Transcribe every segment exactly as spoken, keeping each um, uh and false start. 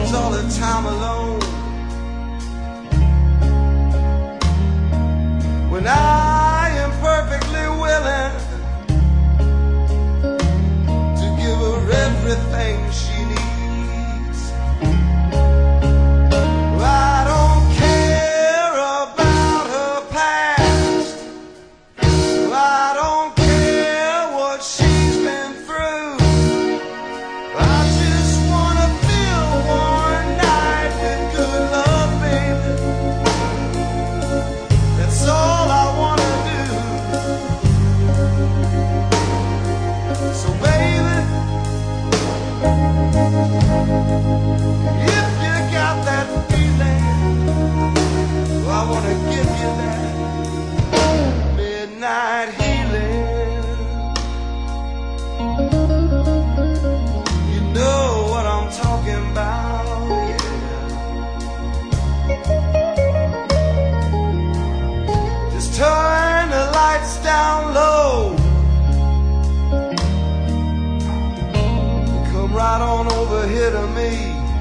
spends all her time alone. When I am perfectly willing to give her everything she needs. I don't care about her past. I don't care what she's been through. I just wanna feel one night with good love, baby. That's all I wanna do. So baby, if you got that feeling, I wanna give you that midnight healing. You know what I'm talking about, yeah. Just turn the lights down low. Come right on over here to me.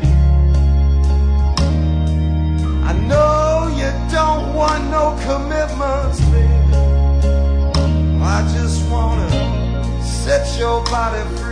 I know you don't want no commitments, baby. I just wanna set your body free.